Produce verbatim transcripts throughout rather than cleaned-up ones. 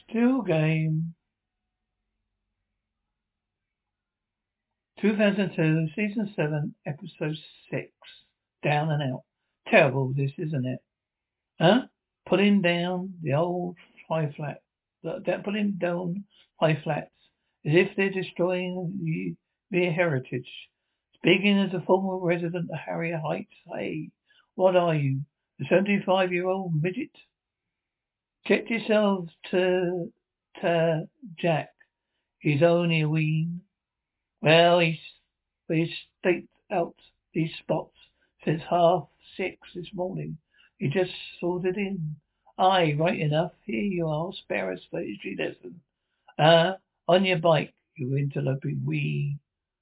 Still game. two thousand two, season seven, episode six. Down and out. Terrible this, isn't it? Huh? Putting down the old high flat. That putting down high flats. As if they're destroying the, their heritage. Speaking as a former resident of Harrier Heights, hey, what are you? A seventy-five year old midget? Check yourselves to, to Jack. He's only a ween. Well, he's he's staked out these spots since half six this morning. He just sorted in. Aye, right enough. Here you are. Spare us for history lesson. Ah, on your bike, you interloping wee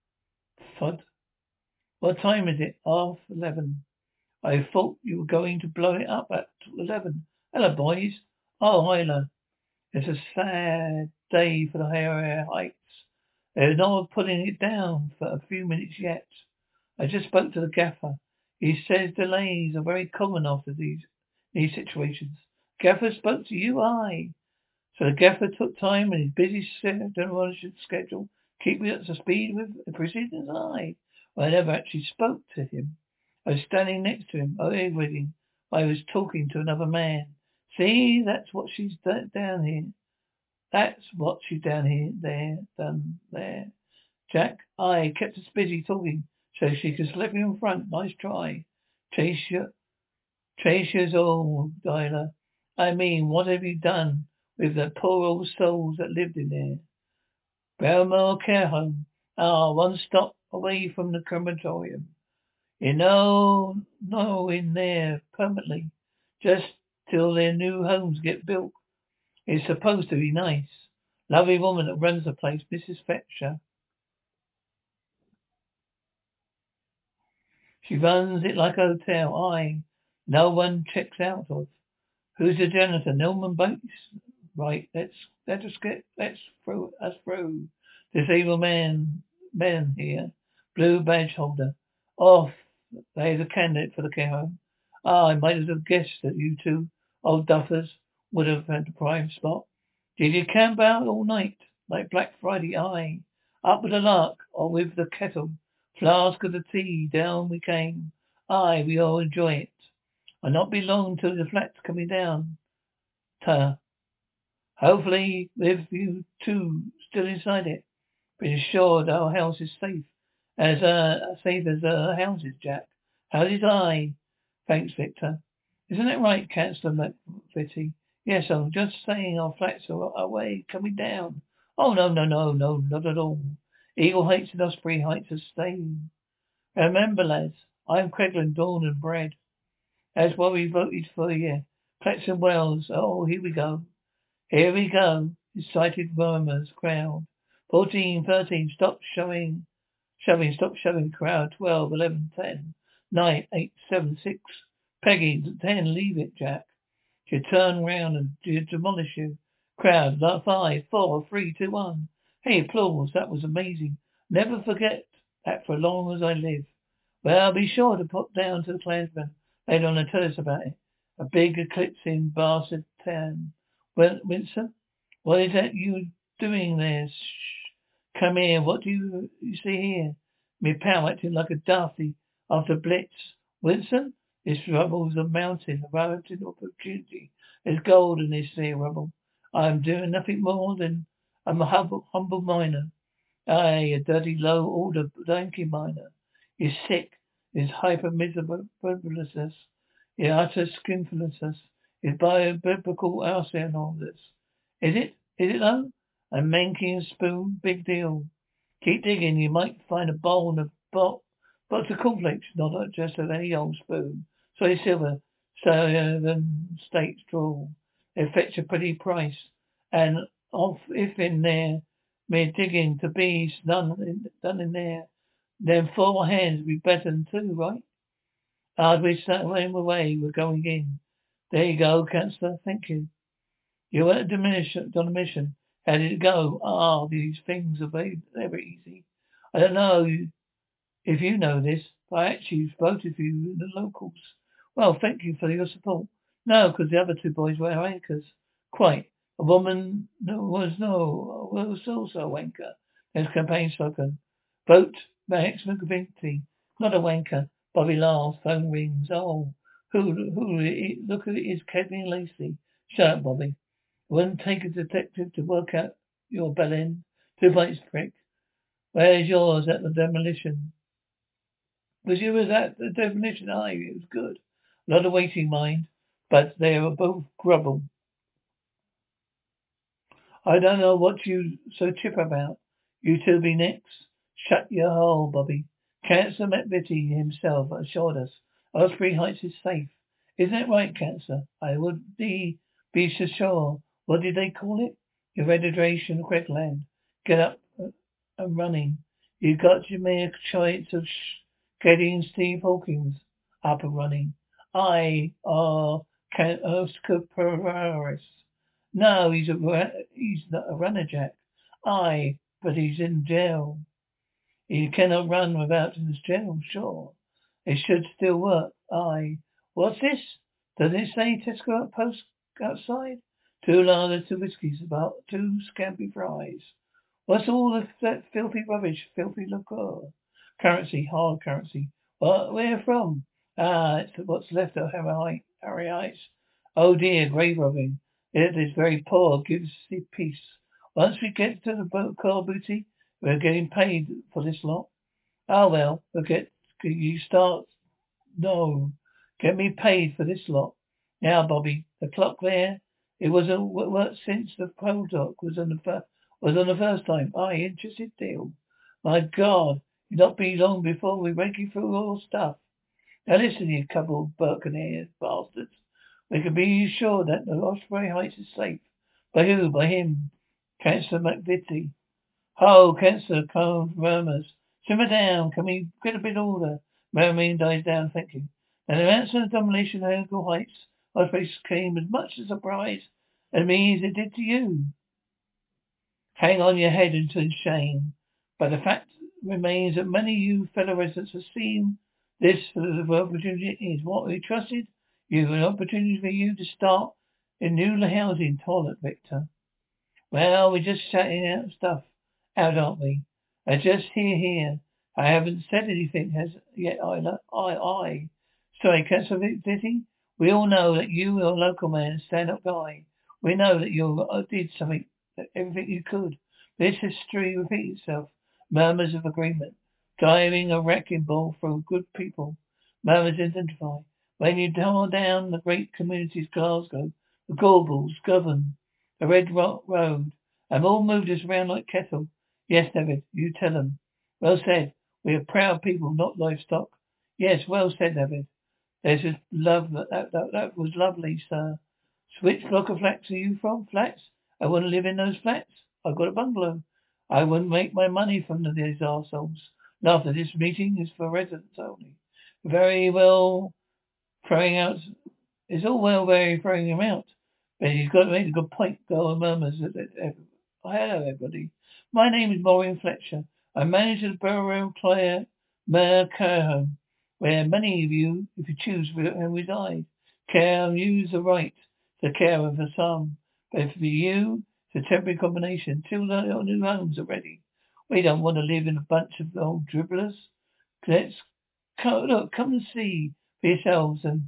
fud. What time is it? Half eleven. I thought you were going to blow it up at eleven. Hello, boys. Oh, Hyla. It's a sad day for the Harrier Heights. There's no one putting it down for a few minutes yet. I just spoke to the gaffer. He says delays are very common after these these situations. Gaffer spoke to you, aye. So the gaffer took time in his busy demolition schedule, keep me up to speed with the proceedings, aye. Well, I never actually spoke to him. I was standing next to him, everything. I was talking to another man. See, that's what she's d- down here. That's what she's down here, there, done, there. Jack, I kept us busy talking so she could slip you in front. Nice try. Chase your, chase yours all, Dyla. I mean, what have you done with the poor old souls that lived in there? Belmore Care Home. Ah, one stop away from the crematorium. You know, no, in there permanently, just till their new homes get built. It's supposed to be nice. Lovely woman that runs the place, Missus Fetcher. She runs it like a hotel. I, no one checks out of. Who's the janitor? Nilman Bates? Right, let's, let us get, let's throw us through. This evil man, man here, blue badge holder. Off. There's a candidate for the care home. Ah, I might have guessed that you two old duffers would have had the prime spot. Did you camp out all night, like Black Friday? Aye. Up with the lark, or with the kettle. Flask of the tea, down we came. Aye, we all enjoy it. I'll not be long till the flat's coming down. Ta. Hopefully, with you two still inside it. Be assured our house is safe. As, uh, safe as, uh, houses, Jack. Houses, aye. Thanks, Victor. Isn't that right, Councillor McVitie? Yes, I'm just saying our flats are away, coming down. Oh, no, no, no, no, not at all. Eagle Heights and Osprey Heights are staying. Remember, lads, I'm Craiglin, born and bred. That's why we voted for you. Claxon Wells. Oh, here we go. Here we go. Excited murmurs, crowd. Fourteen, thirteen, stop showing, shoving, stop shoving, crowd. Twelve, eleven, ten, nine, eight, seven, six. Peggy, ten, leave it, Jack. She'll turn round and she'll demolish you. Crowd, like five, four, three, two, one. Hey, applause. That was amazing. Never forget that for as long as I live. Well, be sure to pop down to the Klansman later on and tell us about it. A big eclipse in Bastard Town. Well, Winston, what is that you doing there? Shh. Come here. What do you, you see here? Me pal acting like a dafty after Blitz. Winston, this rubble's a mountain, a mountain opportunity. There's gold in this here rubble. I'm doing nothing more than I'm a humble, humble miner. Aye, a dirty low order donkey miner. You're sick. Is hyper miserableness. Your utter skinfulness is bio-biblical answer and all this. Is it? Is it though? A manky and spoon, big deal. Keep digging, you might find a bowl of bo- box of cornflakes, not just of any old spoon. Solid silver, Southern States draw. They fetch a pretty price. And off if in there, mere digging to be done in, done in there. Then four hands would be better than two, right? Hard we sat away, away, we're going in. There you go, Councillor, thank you. You were at a diminish, demolition. How did it go? Ah, these things are very, never easy. I don't know if you know this, but I actually voted for you in the locals. Well, thank you for your support. No, because the other two boys were anchors. Quite. A woman no, was no, was also a wanker. There's campaign slogan. Vote Max McVinty. Not a wanker. Bobby laughs. Phone rings. Oh, who, who, look at it is Kevin Lacey. Shut up, Bobby. Wouldn't take a detective to work out your bellend. Two points, prick. Where's yours at the demolition? Was you was at the demolition? Aye, it was good. A lot of waiting, mind. But they were both grubble. I don't know what you so chip about. You two be next. Shut your hole, Bobby. Cancer McVitie himself assured us Osprey Heights is safe. Isn't it right, Cancer? I would be be so sure. What did they call it? Eradication of Craigland. Get up uh, and running. You got your mere choice of sh- getting Steve Hawkins up and running. I are can Oscar Polaris. No, he's a ra- he's not a runner, Jack. Aye, but he's in jail. He cannot run without his jail, sure. It should still work. Aye. What's this? Does it say Tesco outpost outside? Two lager, two whiskies, about two scampi fries. What's all of that filthy rubbish, filthy liquor? Currency, hard currency. What, where from? Ah, it's what's left of Harry Harry Heights. Oh dear, grave robbing. It is very poor, gives the peace. Once we get to the boat car booty, we're getting paid for this lot. Oh well, we'll get, you start, no, get me paid for this lot. Now, Bobby, the clock there, it wasn't worked since the pro doc was on the fir- was on the first time. Aye, interested deal. My God, it'll not be long before we rake you through all stuff. Now listen, you couple of Buccaneers bastards. We can be sure that the Osprey Heights is safe. By who? By him. Councillor McVitie. Ho, Councillor Combs murmurs. Simmer down. Can we get a bit of order? Murmuring dies down, thinking. And the announcement of demolition of Hill Heights, Osprey came as much as a surprise as me as it did to you. Hang on your head into shame. But the fact remains that many of you fellow residents have seen this for the opportunity is what we trusted you, an opportunity for you to start a new housing toilet, Victor. Well, we're just shouting out stuff out, aren't we? I just hear here. I haven't said anything as yet either. I, I. Sorry, Councillor Dizzy. We all know that you are a local man, stand-up guy. We know that you uh, did something, everything you could. This history repeats itself. Murmurs of agreement. Driving a wrecking ball through good people. Murmurs identify. When you tore down the great communities Glasgow, the Gorbals, Govan, the Red Rock Road, and all moved us around like cattle. Yes, David, you tell them. Well said. We are proud people, not livestock. Yes, well said, David. There's a love that, that, that, that was lovely, sir. Which block of flats are you from? Flats? I want to live in those flats. I've got a bungalow. I wouldn't make my money from these arseholes. Laughter, this meeting is for residents only. Very well, throwing out, it's all well very throwing him out. But he's got made a good point. Go murmurs. Hello, everybody. My name is Maureen Fletcher. I manage the Borough Clare Mayor Care Home, where many of you, if you choose, will reside. Care and use the right to care for some. But for you, it's a temporary combination. Two new homes are ready. We don't want to live in a bunch of old dribblers. Let's come, look, come and see for yourselves and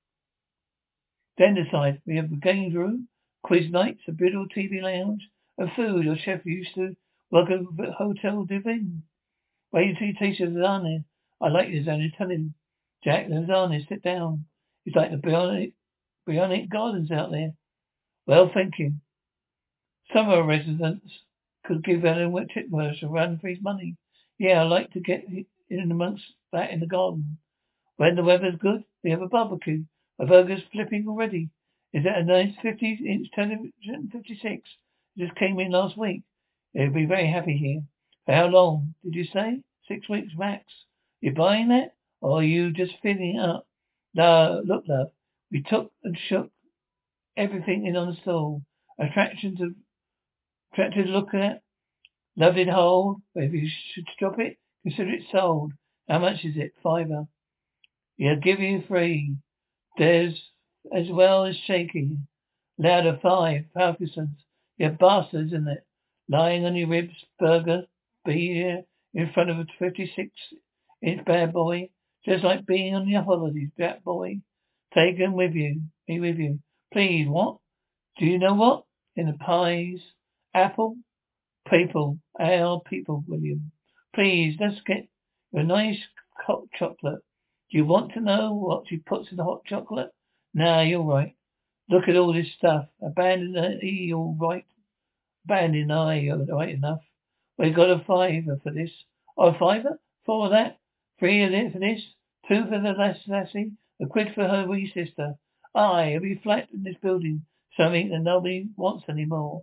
then decide. We have a games room, quiz nights, a beautiful T V lounge, and food. Your chef used to work at a hotel divine. Wait till you taste the lasagna. I like lasagna. Tell him, Jack, the lasagna, sit down. It's like the bionic, bionic gardens out there. Well, thank you. Some of our residents could give Alan Whitworth a run for his money. Yeah, I like to get in amongst that in the garden. When the weather's good, we have a barbecue. A burger's flipping already. Is that a nice fifty-inch television? fifty-six. It just came in last week. They'll be very happy here. For how long, did you say? Six weeks max. You buying that? Or are you just filling it up? No, look, love. We took and shook everything in on the stall. Attractions of, attractive to look at. Loved it whole. But if you should stop it, consider it sold. How much is it? Fiver. Yeah, give you three. There's as well as shaking. Louder five. Parkinson's. You're bastards, isn't it? Lying on your ribs, burger, be here in front of a fifty-six inch bad boy. Just like being on your holidays, bad boy. Take him with you. Me with you. Please, what? Do you know what? In the pies. Apple? People. Our people, William. Please, let's get you a nice hot chocolate. Do you want to know what she puts in the hot chocolate? Nah, you're right. Look at all this stuff. Abandon E, all right. Abandon I, you're right enough. We got a fiver for this. Oh, a fiver? Four of that? Three of it for this? Two for the lass lassie? A quid for her wee sister? Aye, every flat in this building. Something that nobody wants anymore.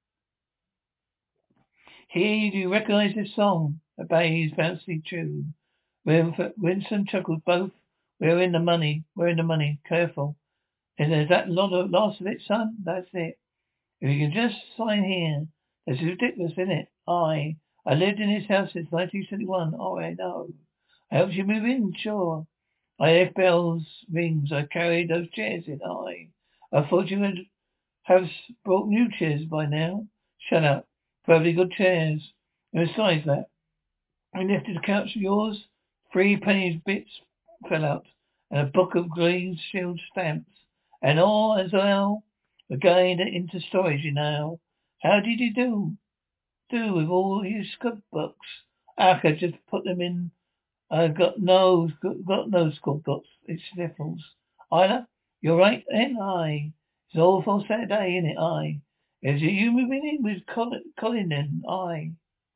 Here, do you recognize this song? A Bay's bouncy tune. Win- Winston chuckled both. We're in the money. We're in the money. Careful. And there's that lot of last of it, son? That's it. If you can just sign here. This is ridiculous, isn't it? I I lived in this house since nineteen seventy-one. Oh, I know. I helped you move in, sure. I left bells, rings. I carried those chairs in. I I thought you would have s- brought new chairs by now. Shut up. Perfectly good chairs. And besides that, I lifted the couch of yours. Three pennies bits fell out, and a book of green shield stamps. And all as well, again into storage, you know. How did you do? Do with all your scrapbooks? I could just put them in. I got no, got no scrapbooks. It sniffles. Ida, you're right then, I. It's all for Saturday, isn't it, I? Is it you moving in with Colin, Colin then, I?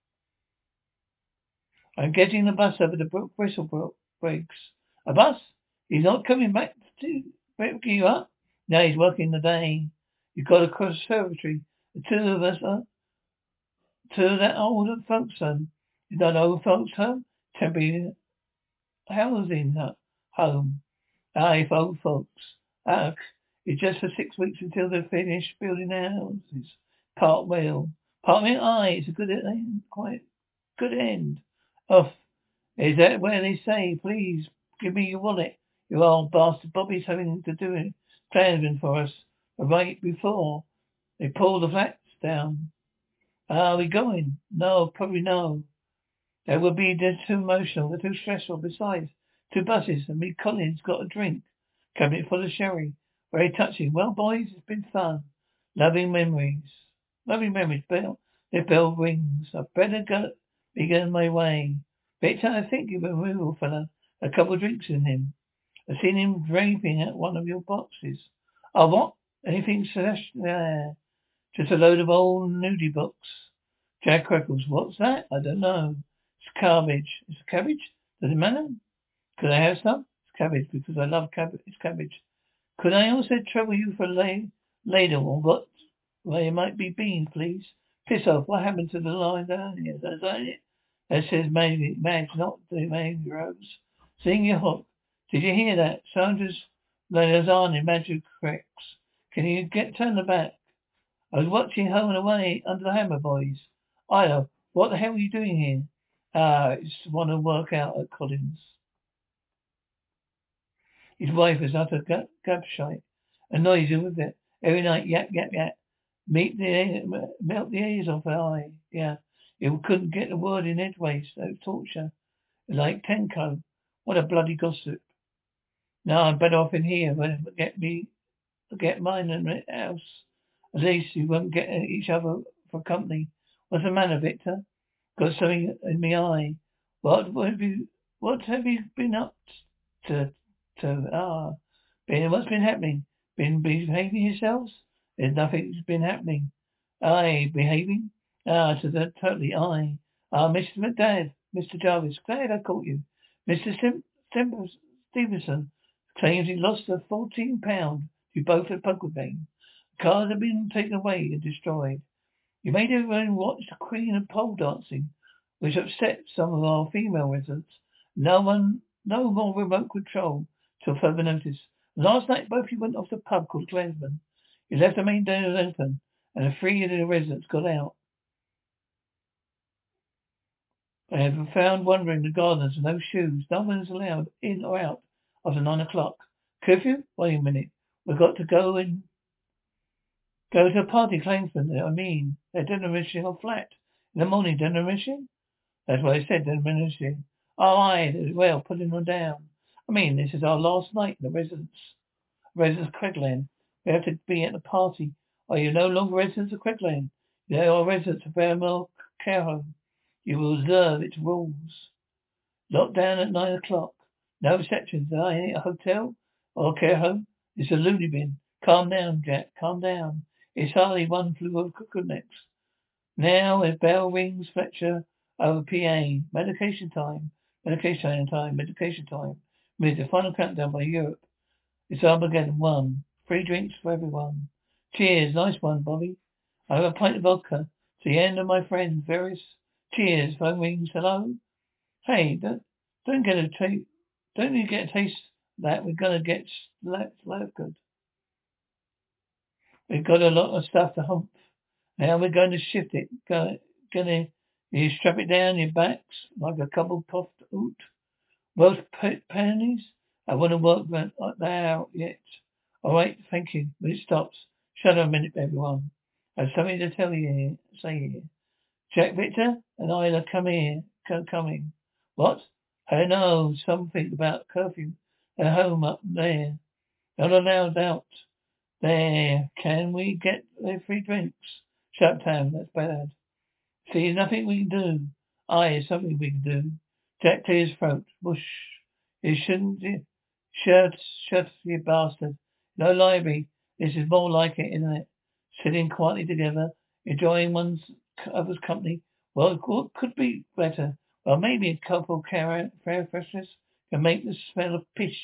I'm getting the bus over to Brook Bristlebrook Briggs. A bus? He's not coming back to pick you up? No, he's working the day. You've got a conservatory. The two of us are to that old folks home. Is that old folks home? Temporary housing uh, home. Aye, for old folks. Ah, it's just for six weeks until they're finished building their houses. Part well. Part me, aye, it's a good end. Quite good end. Off. Is that where they say, please give me your wallet? You old bastard. Bobby's having to do it. Plans for us. Right before they pull the flats down. Are we going? No, probably no. That would be just too emotional, they're too stressful. Besides, two buses and me Collins got a drink. Cabinet full of sherry. Very touching. Well, boys, it's been fun. Loving memories. Loving memories. Bell, the bell rings. I better go, be going my way. Victor, I think you're a real fella. A couple of drinks in him. I've seen him draping at one of your boxes. Oh, what? Anything celestial there? Just a load of old nudie books. Jack Crackles. What's that? I don't know. It's cabbage. It's cabbage? Does it matter? Could I have some? It's cabbage because I love cabbage. It's cabbage. Could I also trouble you for a la- ladle or what? Well, it might be beans, please. Piss off. What happened to the line down here? Is that it? That says maybe Mags, not the Mags Rose. Sing your hook. Did you hear that? Sandra's lasagna magic cracks. Can you get turn the back? I was watching Home and Away under the Hammer Boys. Ida, what the hell are you doing here? Ah, I just want to work out at Collins. His wife is utter gab- gabshite. Annoys him with it. Every night, yap, yap, yap. Meet the, melt the ears off her eye. Yeah. You couldn't get a word in edgeways. So torture. Like Tenko. What a bloody gossip. No, I'm better off in here. When get me, get mine in the house. At least you won't get each other for company. What's the matter, Victor? Got something in my eye. What, what have you, what have you been up to, to, ah, been, what's been happening? Been behaving yourselves? There's nothing's been happening. Aye, behaving? Ah, to the, totally, aye. Ah, Mister McDad, Mister Jarvis, glad I caught you. Mister Sim, Sim, Stevenson claims he lost a fourteen pound. You both at poker game. Cars have been taken away and destroyed. You made everyone watch the Queen of pole dancing, which upset some of our female residents. No one, no more remote control till further notice. Last night, both of you went off the pub called Glensman. You left the main doors open, and the three of the residents got out. I have been found wandering the gardens with no shoes. No one is allowed in or out after nine o'clock. Curfew? Wait a minute. We've got to go in Go to a party, Clainsman. I mean, they're demolishing a flat. In the morning, demolishing? That's what I said, demolishing. Oh, aye, well, putting them down. I mean, this is our last night in the residence. Residence of Craigland. We have to be at the party. Are you no longer residents of Craigland? You are residents of Bearmore Care Home. You will observe its rules. Locked down at nine o'clock. No receptions. I ain't a hotel or a care home. It's a loony bin. Calm down, Jack. Calm down. It's hardly one flew over cuckoo necks. Now as bell rings, Fletcher over P A. Medication time. Medication time. Medication time. With the final countdown by Europe. It's Armageddon one. Free drinks for everyone. Cheers. Nice one, Bobby. I have a pint of vodka. To the end of my friends. Various cheers. Phone rings. Hello? Hey, don't, don't get a taste. Don't you get a taste of that? We're gonna get slap, slap good. We've got a lot of stuff to hump. Now we're going to shift it. Gonna, gonna, you strap it down your backs like a couple puffed oot. Welsh pe- pennies? I want to work that, that out yet. All right, thank you. But it stops. Shut up a minute, everyone. I have something to tell you here. Say here. Jack Victor and Isla, come here. Come, coming. What? I know something about curfew. They're home up there. Not allowed out. There. Can we get their free drinks? Shut up, Tam. That's bad. See, there's nothing we can do. Aye, there's something we can do. Jack cleared his throat. Whoosh. You shouldn't. Shut, shut, you bastard. No library. This is more like it, isn't it? Sitting quietly together, enjoying one's other's company. Well, what could be better? Well, maybe a couple of fair freshness can make the smell of pish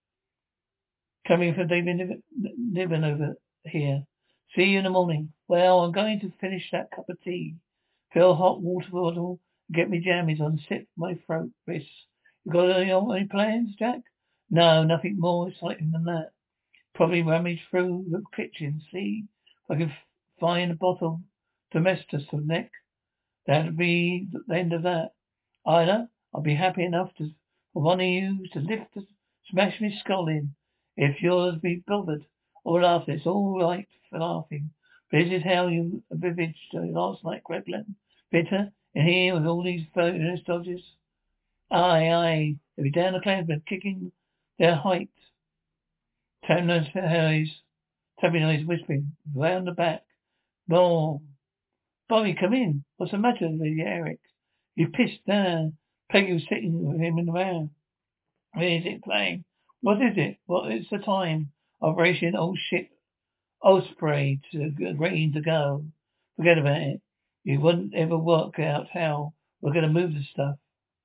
coming from David living over here. See you in the morning. Well, I'm going to finish that cup of tea. Fill hot water bottle. Get me jammies on. Sip my throat. Chris. You got any, any plans, Jack? No, nothing more exciting than that. Probably rummage through the kitchen. See if I can find a bottle Domestos for Nick. That'd be the end of that. Ida, I'll be happy enough to for one of you to lift the, smash me skull in. If yours be bothered or laugh, it's all right for laughing. But this is how you vivid last night, Craigland. Bitter in here with all these photos dodges. Aye, aye. They'll be down the Clansmen kicking their height. Tamlin's eyes, tapping eyes whispering round the back. No, Bobby, come in. What's the matter with you, Eric? You pissed down. Peggy was sitting with him in the van. Where is it playing? What is it? What is the time? Operation Old Ship Osprey to green to go. Forget about it. You wouldn't ever work out how we're going to move the stuff.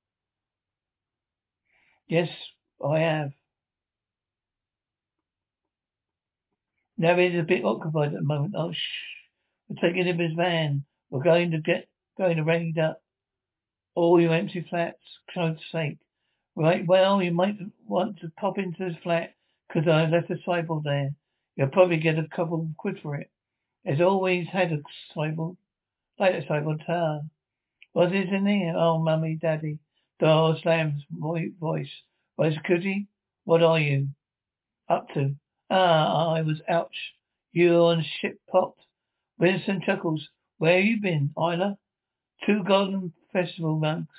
Yes, I have. Now he's a bit occupied at the moment. Oh, shh. We're taking him his van. We're going to get, going to raid up all your empty flats. Christ's sake. Right, well, you might want to pop into his flat, 'cause I left a cyborg there. You'll probably get a couple of quid for it. There's always had a cyborg, like a cyborg tower. What is in there? Oh, mummy, daddy. Door slams, voice. Why, security? What are you up to? Ah, I was ouch. You on ship popped. Winston chuckles. Where you been, Isla? Two golden festival mugs.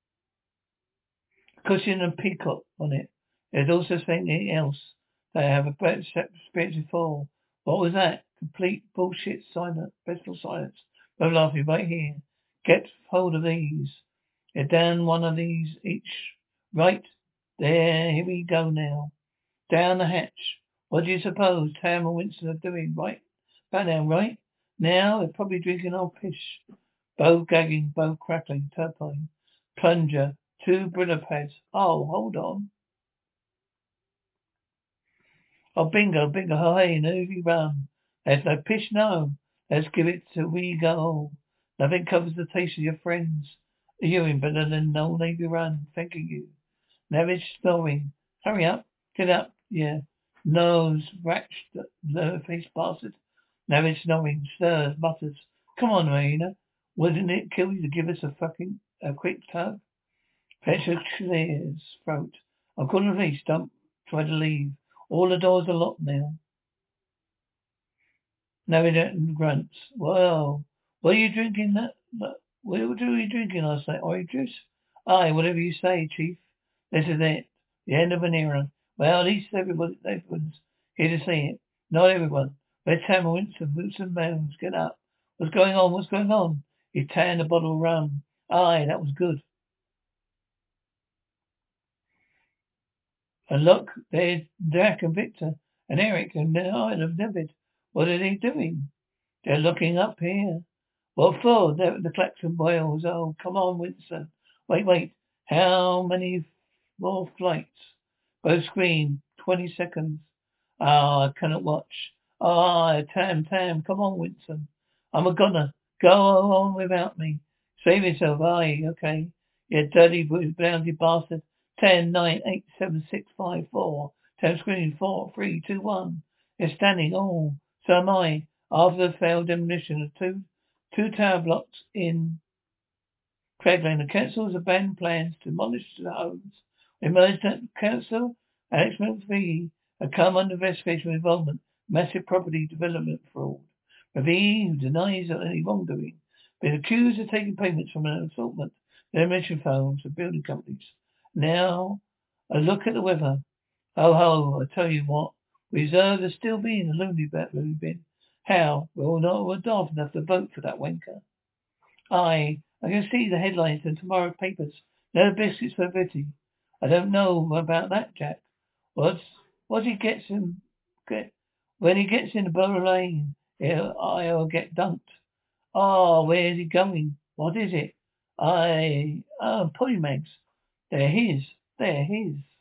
Cushion and peacock on it. There's also something else they have a experience for. What was that? Complete bullshit silence. Restful silence. No laughing right here. Get hold of these. They're down one of these each. Right. There, here we go now. Down the hatch. What do you suppose Tam and Winston are doing? Right? Back down, right? Now they're probably drinking old piss. Both gagging, both crackling, turbine. Plunger. Two Brilla pads. Oh, hold on. Oh, bingo, bingo. Oh, hey, navy rum. There's no pish, no. Let's give it till we go. Nothing covers the taste of your friends. The urine better than no navy rum. Thanking you. Never snoring. Hurry up. Get up. Yeah. Nose, ratched, low-faced bastard. Never snoring. Stirs, mutters. Come on, Raina. Wouldn't it kill you to give us a fucking, a quick tug? Petra clears throat. I've got a police. Don't try to leave. All the doors are locked now. Narrator grunts. Well, what are you drinking that, that what are you drinking last night? Orange juice? Aye, whatever you say, Chief. This is it. The end of an era. Well, at least everybody, everyone's here to see it. Not everyone. Let's hammer Winston, Winston Mounds, get up. What's going on? What's going on? He tanned a bottle of rum. Aye, that was good. And look, there's Jack and Victor and Eric and the Isle of David. What are they doing? They're looking up here. What for? The, the klaxon wails. Oh, come on, Winston. Wait, wait. How many more flights? Both scream. Twenty seconds. Ah, I cannot watch. Ah, Tam, Tam, come on, Winston. I'm a goner. Go on without me. Save yourself. Aye, okay. You dirty, bloody bastard. Ten, nine, eight, seven, six, five, four. Tam screaming. Four, three, two, one. They're standing. Oh, so am I. After the failed demolition of two two tower blocks in Craiglane, the council has abandoned plans to demolish the homes. Emerged at council, Alex McVie had come under investigation for involvement in massive property development fraud. McVie, who denies any wrongdoing, been accused of taking payments from an assortment of demolition firms and building companies. Now, a look at the weather. Ho ho, I tell you what, reserves are still being a loony bat really bin. How? Well, no, we're daft enough to vote for that wanker. I, I can see the headlines in tomorrow's papers. No biscuits for Vitty. I don't know about that, Jack. What's, what he gets in, get, when he gets in the Borough Lane, he'll, I'll get dunked. Oh, where's he going? What is it? I, oh, Polymags. They're his. They're his.